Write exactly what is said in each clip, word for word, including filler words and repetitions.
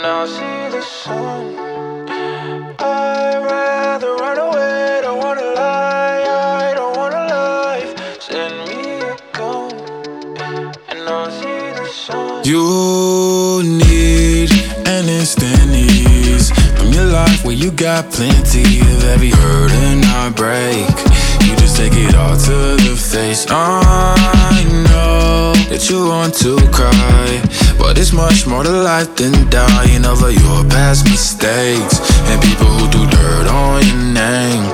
I'll see the sun. I'd rather run away, don't wanna lie, I don't want a life. Send me a gun, and I'll see the sun. You need an instant ease from your life where you got plenty of every hurt and heartbreak. You just take it all to the face. I know that you want to cry, but it's much more to life than dying over your past mistakes and people who do dirt on your name.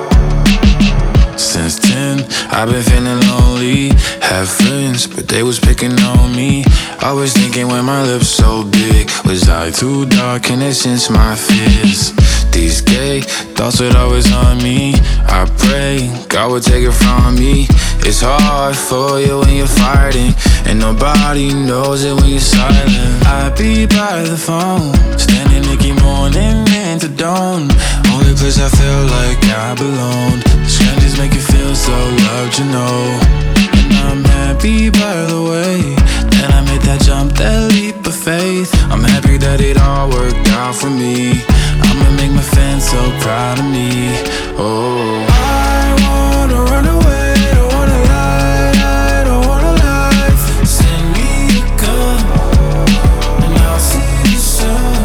Since ten, I've been feeling lonely. Had friends, but they was picking on me. Always thinking when my lips so big, was I too dark and it since my fears? These gay thoughts would always on me. I pray God would take it from me. It's hard for you when you're fighting, and nobody knows it when you're silent. I be by the phone, standing Nicky morning into dawn. Only place I feel like I belong. Strangers make you feel so loved, you know. And I'm happy by the way that I made that jump, that leap of faith. I'm happy that it all worked out for me. I'ma make my fans so proud of me. Oh, I wanna run away, don't wanna lie, I don't want a life. Send me a gun, and I'll see the sun.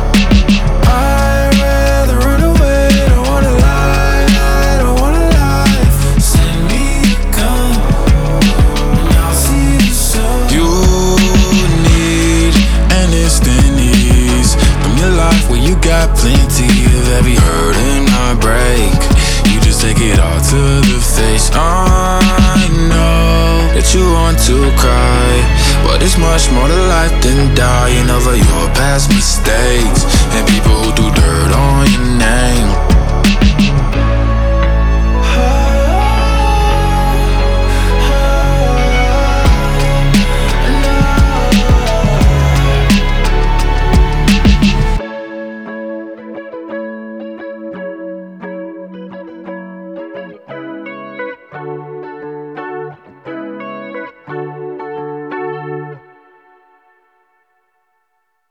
I'd rather run away, don't wanna lie, I don't want a life. Send me a gun, and I'll see the sun. You need an instant ease from your life where you got plenty of every hurt and heartbreak. You just take it all to the face. I know that you want to cry, but it's much more to life than dying over your past mistakes and people who do dirt on your name.